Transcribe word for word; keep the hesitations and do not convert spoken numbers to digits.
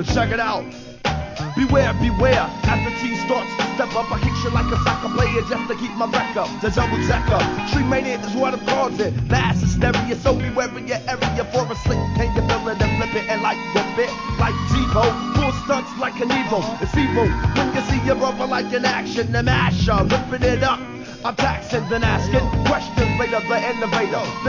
But check it out. Beware, beware, as the team starts to step up, I kick shit like a soccer player just to keep my record. The double checker, street mania is what I'm calling it. Mass hysteria, so beware in your area for a slick. Can you feel it and flip it and like the bit, like Devo, full stunts like an Evo. It's evil when you see your brother like in action, the masher, ripping it up. I'm taxing, then asking questions later, the innovator.